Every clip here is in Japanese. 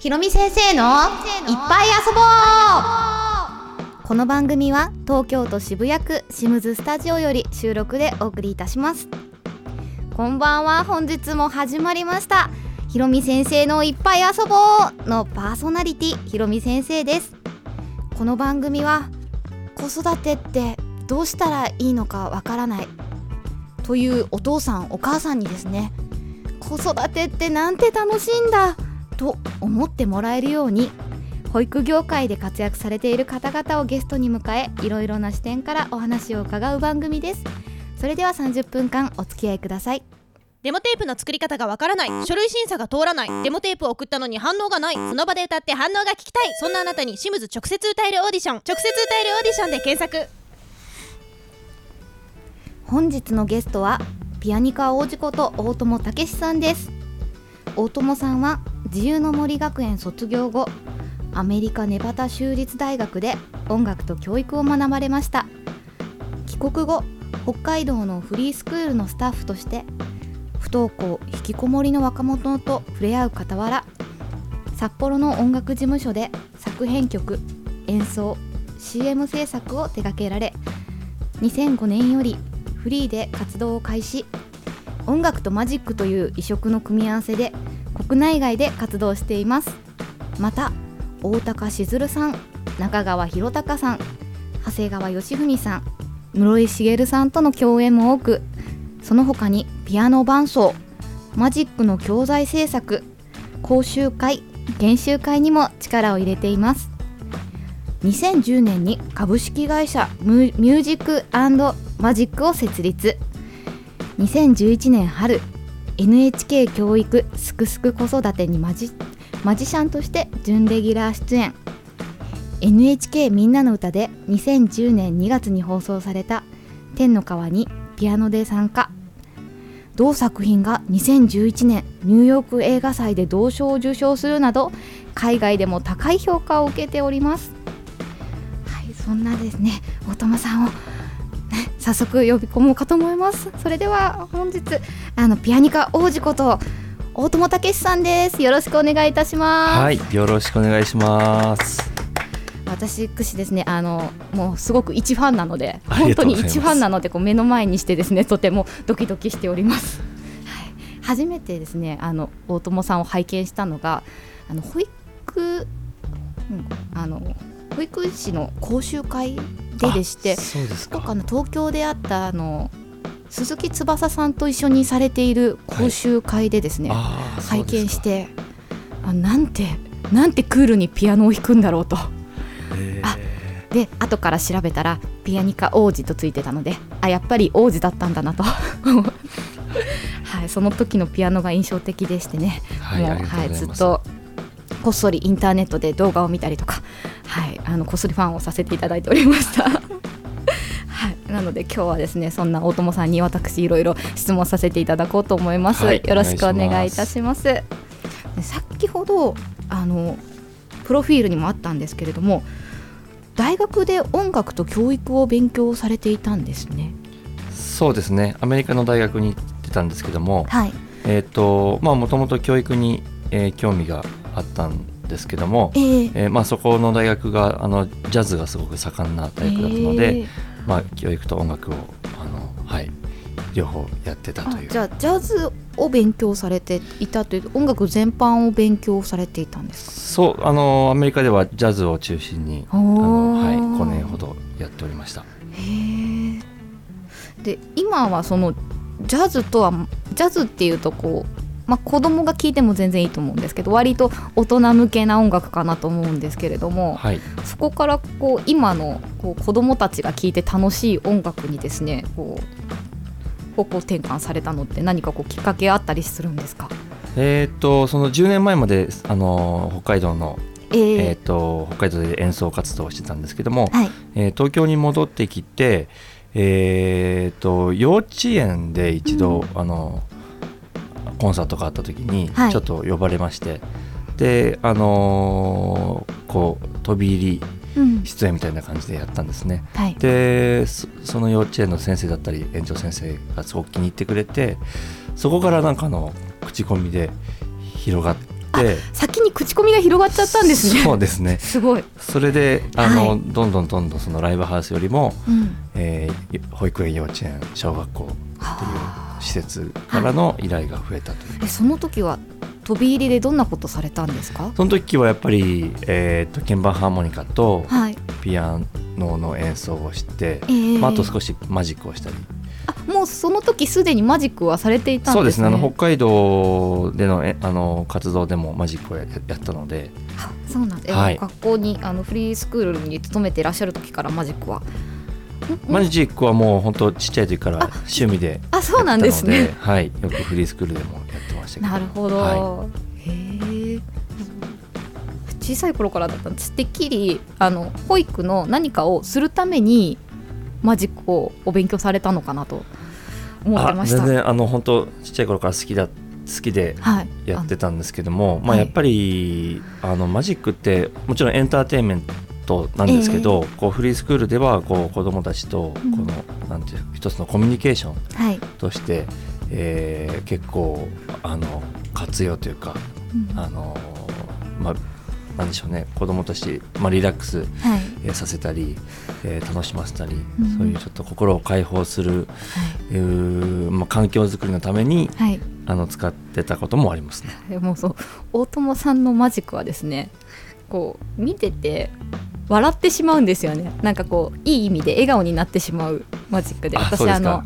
ひろみ先生のいっぱい遊ぼう。この番組は東京都渋谷区シムズスタジオより収録でお送りいたします。こんばんは。本日も始まりましたひろみ先生のいっぱい遊ぼうのパーソナリティひろみ先生です。この番組は子育てってどうしたらいいのかわからないというお父さんお母さんにですね、子育てってなんて楽しいんだと思ってもらえるように、保育業界で活躍されている方々をゲストに迎え、いろいろな視点からお話を伺う番組です。それでは30分間お付き合いください。 デモテープの作り方がわからない、書類審査が通らない、デモテープを送ったのに反応がない、その場で歌って反応が聞きたい、そんなあなたにシムズ直接歌えるオーディション、直接歌えるオーディションで検索。 本日のゲストはピアニカ王子こと大友武さんです。大友さんは自由の森学園卒業後、アメリカネバダ州立大学で音楽と教育を学ばれました。帰国後、北海道のフリースクールのスタッフとして不登校引きこもりの若者と触れ合う傍ら、札幌の音楽事務所で作編曲、演奏、CM 制作を手掛けられ、2005年よりフリーで活動を開始。音楽とマジックという異色の組み合わせで国内外で活動しています。また大高しずるさん、中川博隆さん、長谷川義文さん、室井茂さんとの共演も多く、その他にピアノ伴奏、マジックの教材制作、講習会、研修会にも力を入れています。2010年に株式会社ミュージック&マジックを設立。2011年春、 NHK 教育すくすく子育てにマジシャンとして準レギュラー出演。 NHK みんなの歌で2010年2月に放送された天の川にピアノで参加。同作品が2011年ニューヨーク映画祭で銅賞を受賞するなど、海外でも高い評価を受けております。はい、そんなですね、大友さんを早速呼び込もうかと思います。それでは本日ピアニカ王子こと大友武さんです。よろしくお願いいたします。 はい、よろしくお願いします。 私ですね、もうすごく一ファンなので、本当に一ファンなので、こう目の前にしてですね、とてもドキドキしております。はい、初めてですね、大友さんを拝見したのが保育士の講習会でして、 そうですか。 東京であった鈴木翼さんと一緒にされている講習会でですね、拝見して、なんてクールにピアノを弾くんだろうと。で後から調べたらピアニカ王子とついてたので、やっぱり王子だったんだなと、はい、その時のピアノが印象的でしてね、ずっとこっそりインターネットで動画を見たりとか、こっそりファンをさせていただいておりましたはい、なので今日はですね、そんな大友さんに私いろいろ質問させていただこうと思います。よろしくお願いいたします。先ほどプロフィールにもあったんですけれども、大学で音楽と教育を勉強されていたんですね。 そうですね、アメリカの大学に行ってたんですけども、 はい、 もともと教育に、興味があったんですけども、そこの大学がジャズがすごく盛んな大学だったので、教育と音楽を両方やってたという。 じゃあジャズを勉強されていたという、音楽全般を勉強されていたんですか？ そう、アメリカではジャズを中心に5年ほどやっておりました。 で今はそのジャズっていうと子供が聴いても全然いいと思うんですけど、割と大人向けな音楽かなと思うんですけれども、そこから今の子供たちが聴いて楽しい音楽にですね、方向転換されたのって何かきっかけあったりするんですか？ その10年前まで北海道の、北海道で演奏活動をしてたんですけども、東京に戻ってきて、幼稚園で一度、コンサートがあった時にちょっと呼ばれまして、で飛び入り出演みたいな感じでやったんですね。でその幼稚園の先生だったり園長先生がすごく気に入ってくれて、そこから口コミで広がって、 先に口コミが広がっちゃったんですね。 そうですね。 すごい。 それではいどんどんそのライブハウスよりも、保育園、幼稚園、小学校っていう施設からの依頼が増えたという。 その時は飛び入りでどんなことされたんですか？ その時はやっぱり、鍵盤ハーモニカとはいピアノの演奏をして、あと少しマジックをしたり。 もうその時すでにマジックはされていたんですね。 そうですね。北海道での活動でもマジックをやったので。 そうなんです、学校にフリースクールに勤めていらっしゃる時からマジックはマジックはもう本当ちっちゃい時から趣味でやったので、 そうなんですね。 はい、よくフリースクールでもやってましたけど。 なるほど、へえ。小さい頃からだったんです。てっきり保育の何かをするためにマジックをお勉強されたのかなと思ってました。 全然本当ちっちゃい頃から好きでやってたんですけども、やっぱりマジックってもちろんエンターテインメントなんですけど、こうフリースクールではこう子どもたちとこの、なんていう一つのコミュニケーションとして、結構活用というか、なんでしょうね、子どもたち、リラックス、させたり、楽しませたり、そういうちょっと心を解放する、環境づくりのために、使ってたこともありますね。 もうそう、大友さんのマジックはですね、こう見てて笑ってしまうんですよね。なんかこういい意味で笑顔になってしまうマジックで、私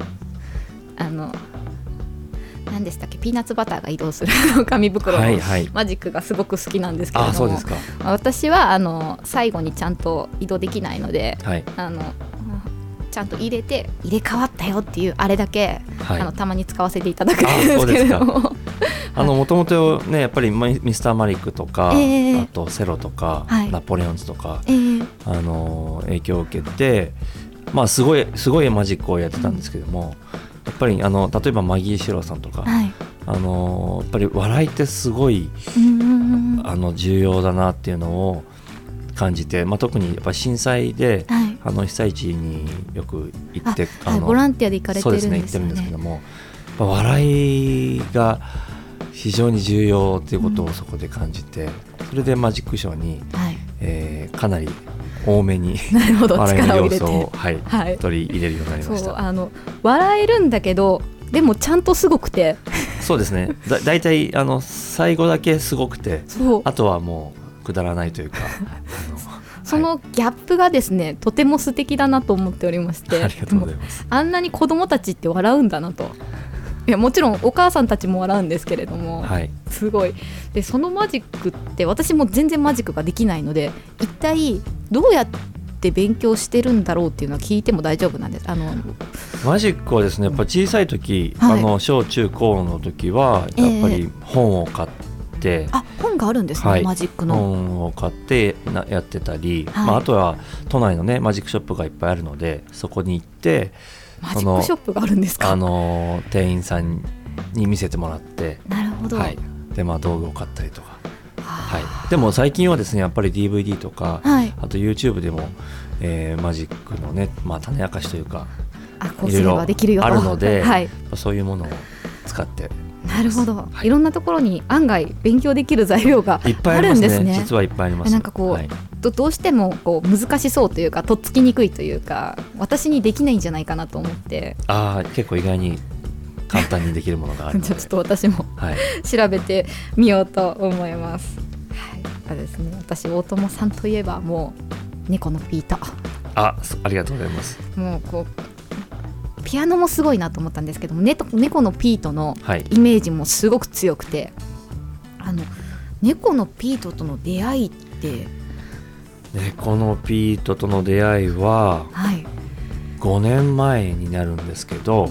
何でしたっけ、ピーナッツバターが移動する紙袋のマジックがすごく好きなんですけれども、 そうですか。 私は最後にちゃんと移動できないので、ちゃんと入れ替わったよっていうあれだけ、たまに使わせていただくんですけれども、 もともとね、やっぱりミスターマリックとか、あとセロとか、ナポレオンズとか、影響を受けて、すごいマジックをやってたんですけども、やっぱり例えばマギー・シローさんとか、やっぱり笑いってすごい重要だなっていうのを感じて、特にやっぱり震災で、被災地によく行ってボランティアで行かれてるんですよね。 行ってるんですけども、笑いが非常に重要ということをそこで感じて、それでマジックショーに、かなり多めに笑いの要素を、取り入れるようになりました。 笑えるんだけど、でもちゃんとすごくてそうですね。だいたい最後だけすごくて、あとはもうくだらないというかそのギャップがですね、とても素敵だなと思っておりまして、 ありがとうございます。 あんなに子どもたちって笑うんだなと。いや、もちろんお母さんたちも笑うんですけれども、すごい。でそのマジックって、私も全然マジックができないので、一体どうやって勉強してるんだろうっていうのは聞いても大丈夫なんです？ マジックはですね、やっぱ小さい時、小中高の時はやっぱり本を買って、 本があるんですね、マジックの本を買ってやってたり、あとは都内のねマジックショップがいっぱいあるので、そこに行って、 マジックショップがあるんですか？ 店員さんに見せてもらって、 なるほど、 で道具を買ったりとか、でも最近はですね、やっぱり DVD とか、あと YouTube でも、マジックのね、種明かしというかいろいろあるので、そういうものを使って。 なるほど、いろんなところに案外勉強できる材料があるんですね。 実はいっぱいあります。 なんかこう、どうしてもこう難しそうというか、とっつきにくいというか、私にできないんじゃないかなと思って。 結構意外に簡単にできるものがあるのでちょっと私も、調べてみようと思います。ですね、私大友さんといえばもう猫のピート。 ありがとうございます。 もうこうピアノもすごいなと思ったんですけども、猫のピートのイメージもすごく強くて、猫のピートとの出会いって。 猫のピートとの出会いは5年前になるんですけど、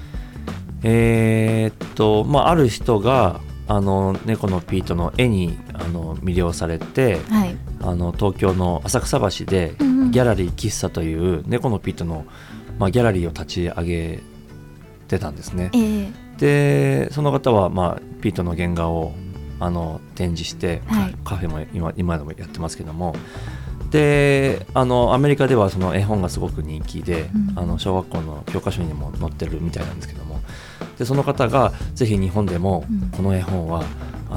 ある人が猫のピートの絵に魅了されて、東京の浅草橋でギャラリー喫茶という猫のピートのギャラリーを立ち上げてたんですね。でその方は、ピートの原画を展示して、カフェも今でもやってますけども、でアメリカではその絵本がすごく人気で、小学校の教科書にも載ってるみたいなんですけども、でその方がぜひ日本でもこの絵本は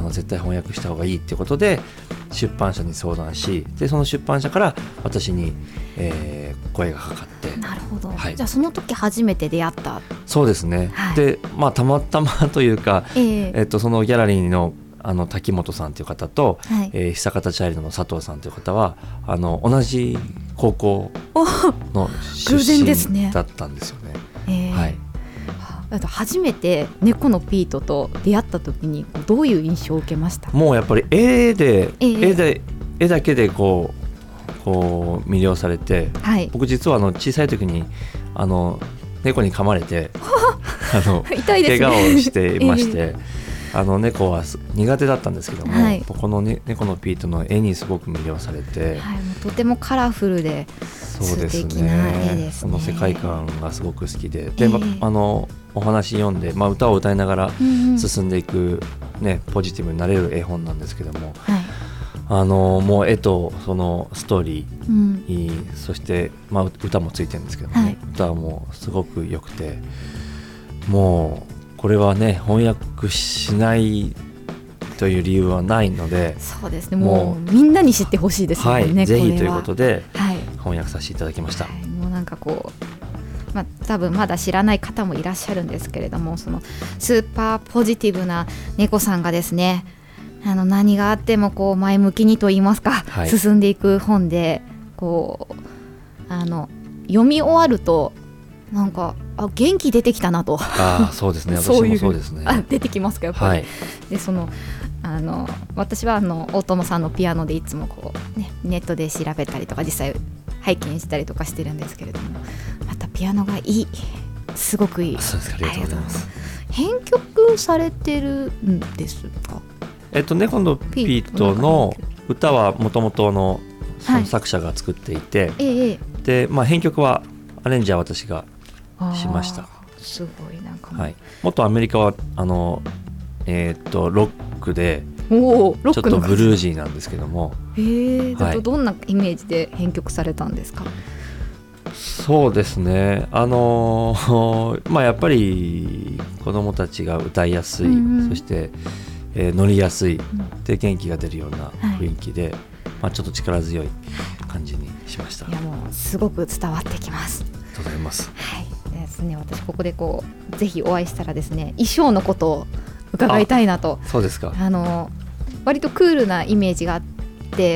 絶対翻訳した方がいいってことで出版社に相談し、でその出版社から私に、声がかかって。 なるほど、 はい、 じゃあその時初めて出会った。 そうですね、はい、でたまたまというか、そのギャラリーの滝本さんという方と、はい、久方チャイルドの佐藤さんという方は同じ高校の出身だったんですよね。はい、 初めて猫のピートと出会った時にどういう印象を受けました？ もうやっぱり絵だけでこう魅了されて、はい、僕実は小さい時に猫に噛まれて痛いですね、 怪我をしていまして、猫は苦手だったんですけども、はい、この、猫のピートの絵にすごく魅了されて、 はい、もうとてもカラフルで素敵な絵ですね。 その世界観がすごく好きで、お話読んで、歌を歌いながら進んでいく、ポジティブになれる絵本なんですけども、はい、もう絵とそのストーリー、そして、歌もついてるんですけども、ね、はい、歌はもうすごく良くて、もうこれはね翻訳しないという理由はないので、 そうですね、もうみんなに知ってほしいですよね、 はい、ぜひということで、はい、翻訳させていただきました。 はい、もうなんか多分まだ知らない方もいらっしゃるんですけれども、そのスーパーポジティブな猫さんがですね、何があっても前向きにと言いますか、はい、進んでいく本で、読み終わるとなんか元気出てきたなと。 そうですね、私もそうですね。 出てきますかやっぱり。はい、で私は大友さんのピアノでいつもネットで調べたりとか実際拝見したりとかしてるんですけれども、またピアノがいい、すごくいい。 そうですか、ありがとうございます。 編曲されてるんですか？ 猫のピートの歌はもともとの作者が作っていて、はい、で編曲はアレンジは私がしました。 すごいなんか、 はい、もっとアメリカはロックでちょっとブルージーなんですけども、 はい、どんなイメージで編曲されたんですか？ そうですね、やっぱり子どもたちが歌いやすい、そして、乗りやすいで元気が出るような雰囲気で、ちょっと力強い感じにしました。 いやもうすごく伝わってきます。 ありがとうございます。 はいですね、私ここでぜひお会いしたらですね、衣装のことを伺いたいなと。 そうですか。 割とクールなイメージがあって、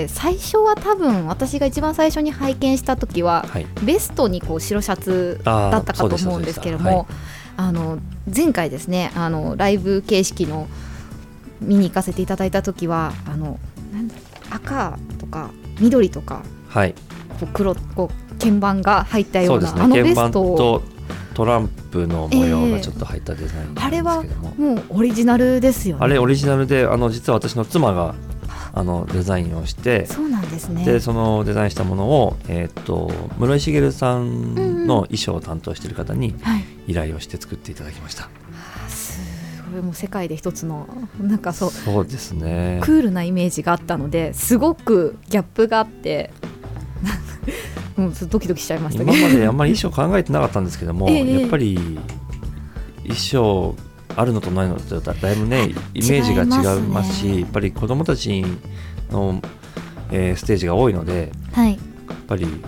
最初は多分私が一番最初に拝見した時は、はい、ベストに白シャツだったかと思うんですけども、はい、前回ですねライブ形式の見に行かせていただいた時は赤とか緑とか、はい、黒鍵盤が入ったような、 そうですね、ベストをトランプの模様がちょっと入ったデザインなんですけども、 あれはもうオリジナルですよね。 あれオリジナルで実は私の妻がデザインをして、 そうなんですね。 でそのデザインしたものを、室井茂さんの衣装を担当している方に依頼をして作っていただきました。 すごい、もう世界で一つのそうですね、 クールなイメージがあったので、すごくギャップがあってもうドキドキしちゃいましたね。 今まであんまり衣装考えてなかったんですけども、やっぱり衣装あるのとないのとだいぶねイメージが違いますし、やっぱり子どもたちの、ステージが多いので、はい、やっぱり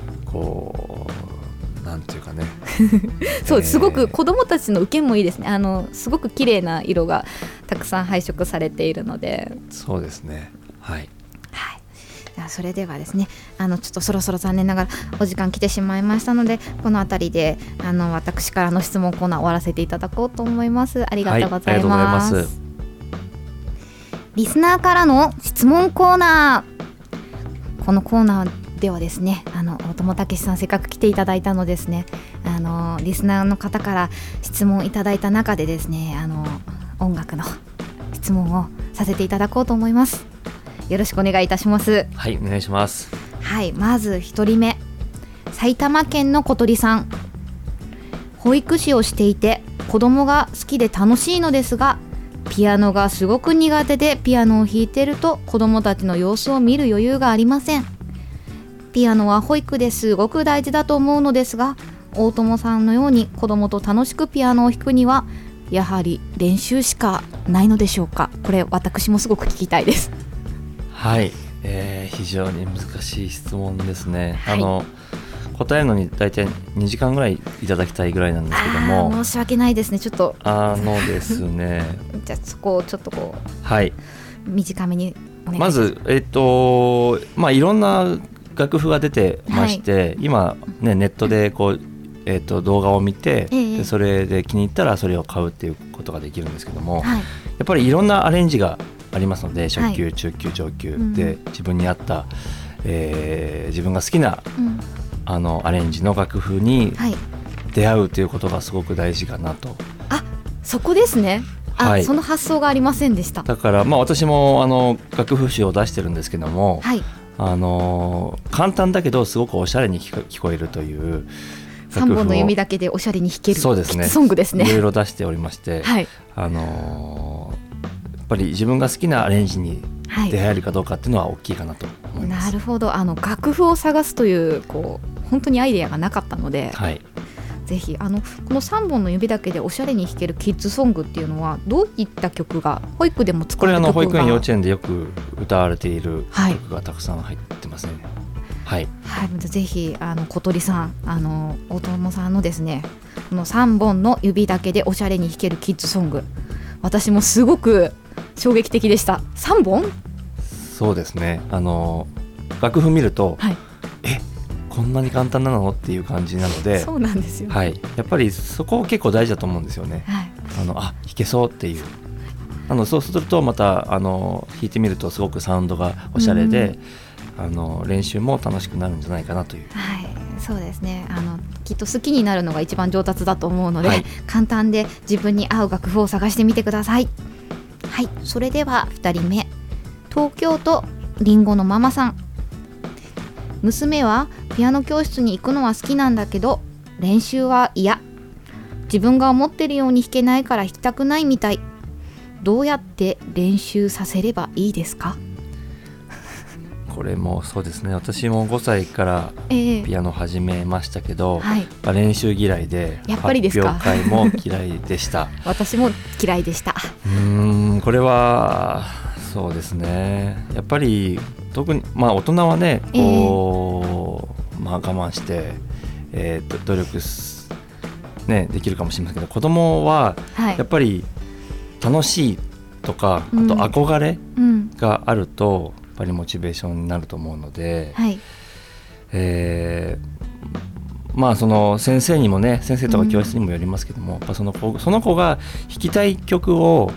なんていうかねそう、すごく子どもたちの受けもいいですね。すごく綺麗な色がたくさん配色されているので。 そうですね、はい、 それではですね、ちょっとそろそろ残念ながらお時間来てしまいましたので、このあたりで私からの質問コーナー終わらせていただこうと思います。ありがとうございます。はい、リスナーからの質問コーナー。このコーナーではですね、大友武さんせっかく来ていただいたのですね、リスナーの方から質問いただいた中でですね、音楽の質問をさせていただこうと思います。よろしくお願いいたします。 はい、お願いします。 はい、まず1人目、埼玉県の小鳥さん。保育士をしていて子供が好きで楽しいのですが、ピアノがすごく苦手でピアノを弾いていると子供たちの様子を見る余裕がありません。ピアノは保育ですごく大事だと思うのですが、大友さんのように子供と楽しくピアノを弾くにはやはり練習しかないのでしょうか。これ私もすごく聞きたいです。 はい、非常に難しい質問ですね、 はい、 答えるのに大体2時間ぐらいいただきたいぐらいなんですけども。 申し訳ないですね、ちょっとですねじゃあそこをちょっとこう、 はい、 短めにお願いしまず、いろんな楽譜が出てまして、はい、今、ね、ネットでこう、動画を見て、でそれで気に入ったらそれを買うっていうことができるんですけども、はい、やっぱりいろんなアレンジがありますので、初級、はい、中級、上級で、自分に合った、自分が好きな、アレンジの楽譜に出会うということがすごく大事かなと。 あ、そこですね。はい、その発想がありませんでした。 だから、私も楽譜集を出してるんですけども、はい、簡単だけどすごくおしゃれに聞こえるという 3本の弓だけでおしゃれに弾ける、 そうですね、 ソングですね。 いろいろ出しておりまして、はい、やっぱり自分が好きなアレンジに出会えるかどうかっていうのは大きいかなと思います。 なるほど。楽譜を探すという本当にアイデアがなかったので、はい、ぜひこの3本の指だけでおしゃれに弾けるキッズソングっていうのはどういった曲が、保育でも使われる曲が、 これ保育園幼稚園でよく歌われている曲がたくさん入ってますね。はいはい、 ぜひ小鳥さん、大友さんのですね、この3本の指だけでおしゃれに弾けるキッズソング、私もすごく衝撃的でした。3本？ そうですね、楽譜見ると、はい、こんなに簡単なのっていう感じなので、 そうなんですよ、 はい、やっぱりそこ結構大事だと思うんですよね、はい、弾けそうっていう、そうするとまた弾いてみるとすごくサウンドがおしゃれで、練習も楽しくなるんじゃないかなという、 はい、そうですね、きっと好きになるのが一番上達だと思うので、はい、簡単で自分に合う楽譜を探してみてください。はい、それでは2人目、東京都りんごのママさん。娘はピアノ教室に行くのは好きなんだけど練習は嫌、自分が思ってるように弾けないから弾きたくないみたい、どうやって練習させればいいですか？ これもそうですね、私も5歳からピアノ始めましたけど、はい、練習嫌いで、 やっぱりですか？ 発表会も嫌いでした私も嫌いでした。 これはそうですね、やっぱり特に、大人はね我慢して、努力できるかもしれませんけど、子供はやっぱり楽しいとか、あと憧れがあると、やっぱりモチベーションになると思うので、はい、その先生にもね、先生とか教室にもよりますけども、やっぱその子が弾きたい曲を、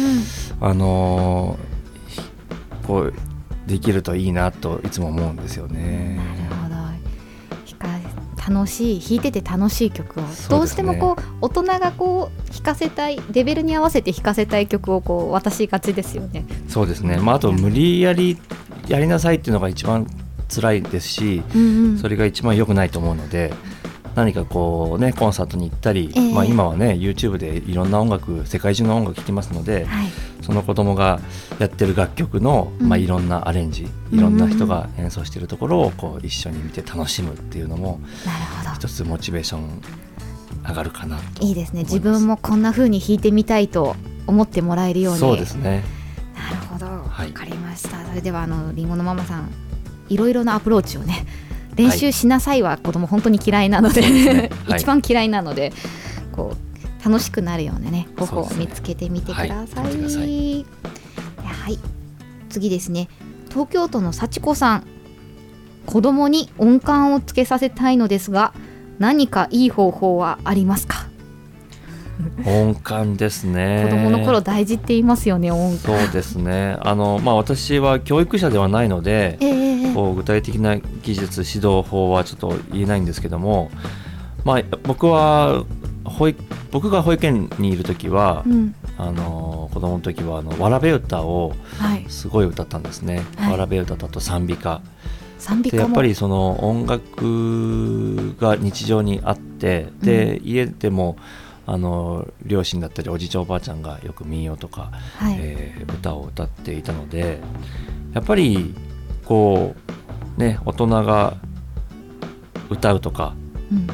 こうできるといいなといつも思うんですよね。 なるほど、楽しい、弾いてて楽しい曲を、どうしても大人が弾かせたいレベルに合わせて弾かせたい曲を渡しがちですよね。 そうですね、あと無理やりやりなさいっていうのが一番辛いですし、それが一番良くないと思うので、何かコンサートに行ったり、今はね YouTube でいろんな音楽、世界中の音楽聴きますので、はい、その子供がやってる楽曲の、いろんなアレンジ、いろんな人が演奏しているところを一緒に見て楽しむっていうのも一つモチベーション上がるかなと思います。 いいですね、自分もこんな風に弾いてみたいと思ってもらえるように。 そうですね、 なるほど、わかりました。それではりんごのママさん、いろいろなアプローチをね、練習しなさいは子供本当に嫌いなので、一番嫌いなので、楽しくなるようなね方法を見つけてみてください。はい、次ですね、東京都の幸子さん。子供に音感をつけさせたいのですが、何かいい方法はありますか？ 音感ですね。 子供の頃大事って言いますよね、音感。 そうですね、私は教育者ではないので、具体的な技術指導法はちょっと言えないんですけども、僕が保育園にいる時は、子供の時はわらべ歌をすごい歌ったんですね、わらべ歌と賛美歌で、やっぱりその音楽が日常にあって、で家でも両親だったりおじいちゃんおばあちゃんがよく民謡とか、歌を歌っていたので、やっぱり大人が歌うとか、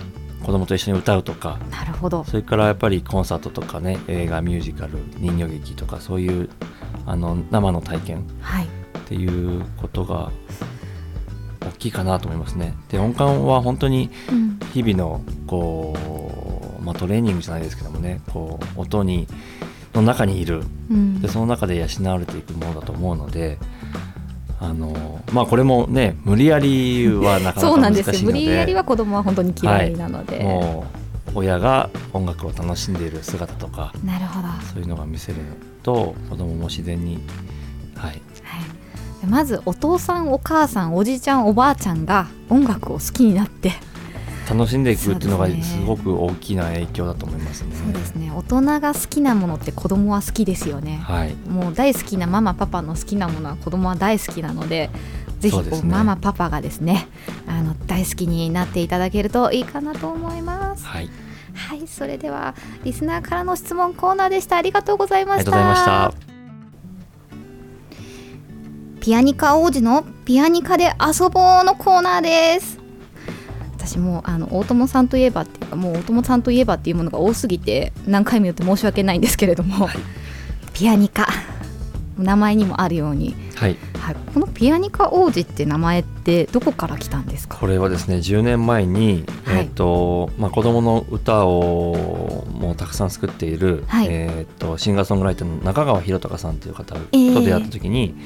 子供と一緒に歌うとか、 なるほど。 それからやっぱりコンサートとかね、映画、ミュージカル、人形劇とか、そういう生の体験っていうことが大きいかなと思いますね。で、音感は本当に日々のこう、トレーニングじゃないですけどもね、こう音の中にいる、でその中で養われていくものだと思うので、これもね、無理やりはなかなか難しいのでそうなんですよ。無理やりは子供は本当に嫌いなので、 もう親が音楽を楽しんでいる姿とか、 なるほど、 そういうのが見せると子供も自然に、 まずお父さんお母さんおじいちゃんおばあちゃんが音楽を好きになって楽しんでいくっていうのがすごく大きな影響だと思いますね。 そうですね。大人が好きなものって子供は好きですよね。もう大好きなママパパの好きなものは子供は大好きなので、ぜひママパパがですね、大好きになっていただけるといいかなと思います。それではリスナーからの質問コーナーでした。ありがとうございました。ありがとうございました。ピアニカ王子のピアニカで遊ぼうのコーナーです。私も大友さんといえばっていうか、もう大友さんといえばっていうものが多すぎて何回も言って申し訳ないんですけれども、ピアニカ、名前にもあるように、このピアニカ王子って名前ってどこから来たんですか？ これはですね、10年前に、子供の歌をもうたくさん作っている、シンガーソングライターの中川博隆さんという方と出会った時に、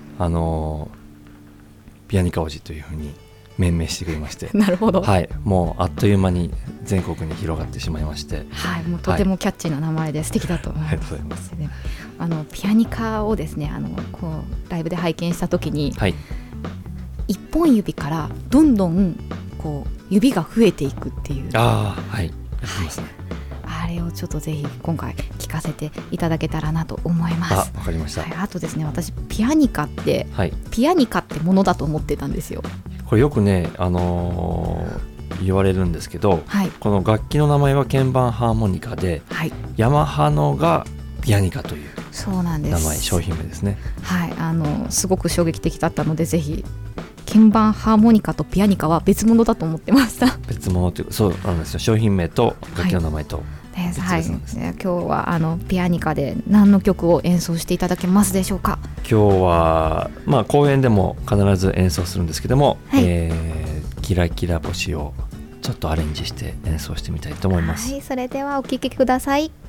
ピアニカ王子というふうに命名してくれまして、 なるほど、 もうあっという間に全国に広がってしまいまして、 もうとてもキャッチーな名前で素敵だと思います。 ありがとうございます。 ピアニカをですね、こうライブで拝見した時に、一本指からどんどんこう指が増えていくっていう、 やってますね。 あれをちょっとぜひ今回聞かせていただけたらなと思います。 わかりました。 あとですね、私ピアニカってものだと思ってたんですよ。 これよくね、言われるんですけど、この楽器の名前は鍵盤ハーモニカで、ヤマハのがピアニカという名前、商品名ですね。すごく衝撃的だったので、ぜひ鍵盤ハーモニカとピアニカは別物だと思ってました。別物というか、そうなんですよ。商品名と楽器の名前と別々なんです。今日はピアニカで何の曲を演奏していただけますでしょうか？今日は、公演でも必ず演奏するんですけども、キラキラ星をちょっとアレンジして演奏してみたいと思います。それではお聴きください。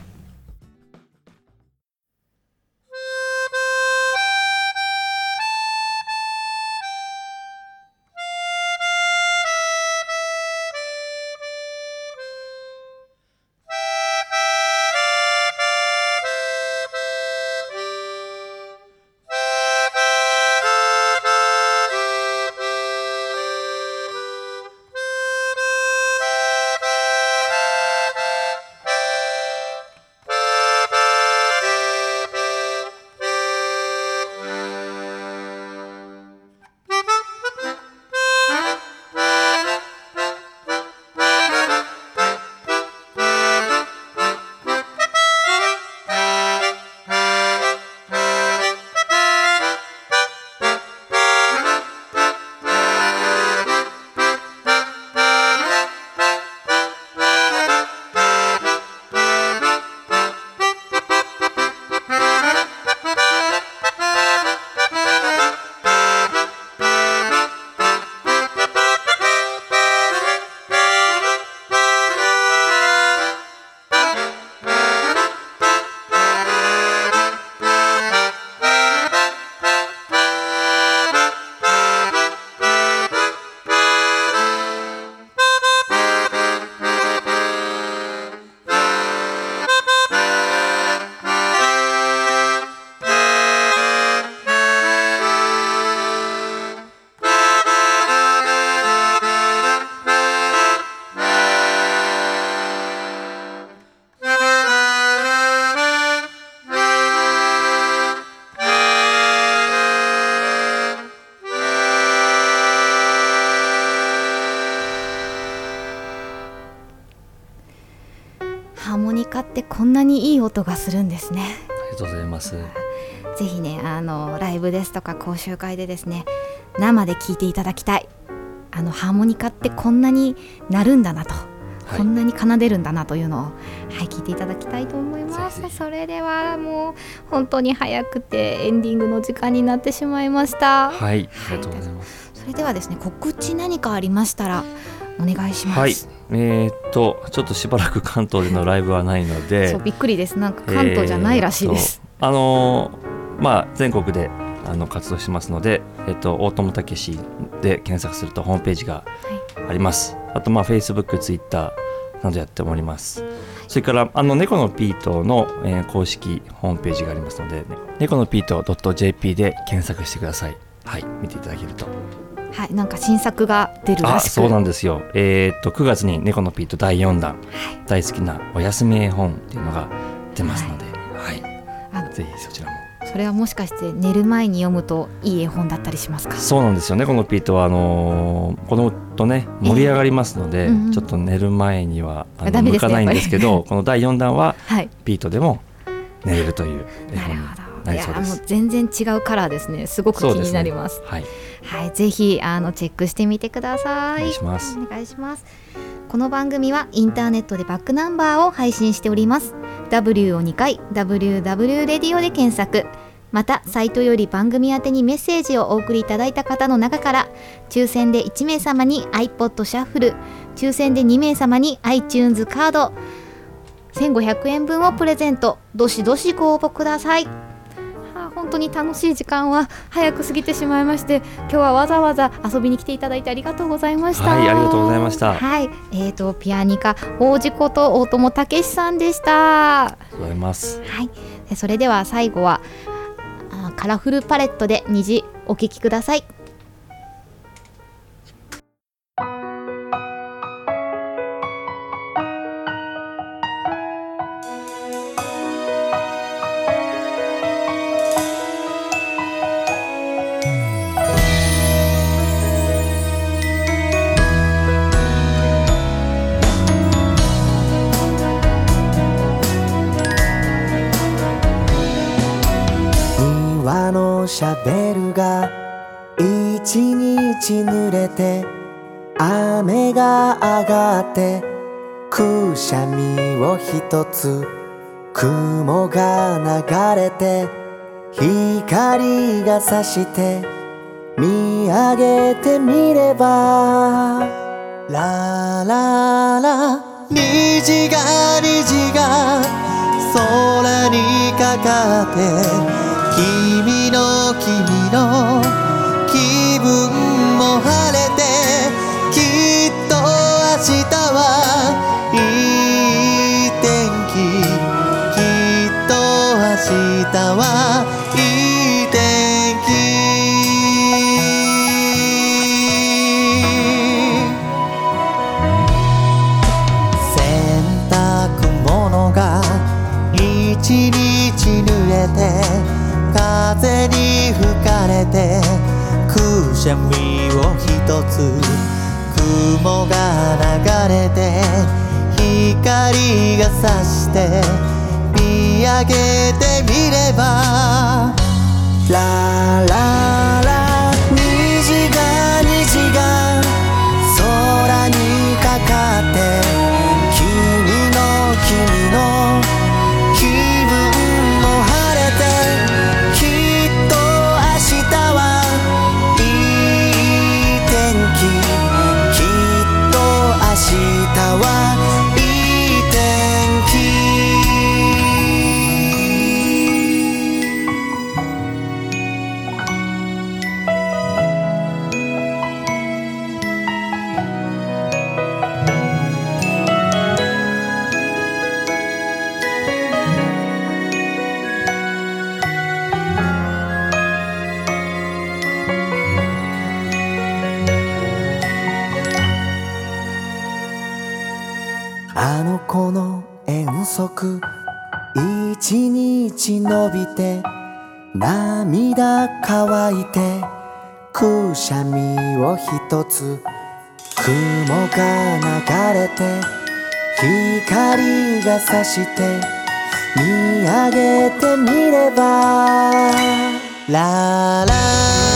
ハーモニカってこんなにいい音がするんですね。ありがとうございます。ぜひね、ライブですとか講習会でですね、生で聴いていただきたい。ハーモニカってこんなになるんだなと、 こんなに奏でるんだなというのを、聞いていただきたいと思います。それではもう本当に早くてエンディングの時間になってしまいました。 はい、ありがとうございます。 それではですね、告知何かありましたらお願いします。 はい、ちょっとしばらく関東でのライブはないのでそうびっくりです。なんか関東じゃないらしいです。 全国で活動してますので、大友武史で検索するとホームページがあります。あとFacebook、Twitter などやっております。それから猫のピートの、公式ホームページがありますので、猫のピート .jp で検索してください。はい、見ていただけると。 はい、なんか新作が出るらしく。 そうなんですよ。9月に猫のピート第4弾、大好きなおやすみ絵本っていうのが出ますので、ぜひそちらも。 それはもしかして寝る前に読むといい絵本だったりしますか？ そうなんですよね。このピートは子供とね盛り上がりますので、ちょっと寝る前には向かないんですけど、この第4弾はピートでも寝れるという絵本になりそうです。 もう全然違うカラーですね。すごく気になります。はい、ぜひチェックしてみてください。 お願いします。 お願いします。この番組はインターネットでバックナンバーを配信しております。 W を2回 WW レディオで検索。またサイトより番組宛てにメッセージをお送りいただいた方の中から抽選で1名様に iPod シャッフル、抽選で2名様に iTunes カード1500円分をプレゼント。どしどしご応募ください。本当に楽しい時間は早く過ぎてしまいまして、今日はわざわざ遊びに来ていただいてありがとうございました。 はい、ありがとうございました。 はい、ピアニカ王子こと大友武史さんでした。 ありがとうございます。 はい、それでは最後はカラフルパレットで虹お聴きください。 シャベルが一日濡れて雨が上がってくしゃみを一つ雲が流れて光が差して見上げてみればラララ虹が空にかかって君の気分も晴れてきっと明日はいい天気きっと明日はいい天気洗濯物が一日濡れて風に吹かれてくしゃみを一つ雲が流れて光が差して見上げてみればラララ虹が空にかかって君の気分も晴れて明日はいい天気あの子の遠足一日伸びて涙乾いてくしゃみを一つ雲が流れて光が差して見上げてみればララ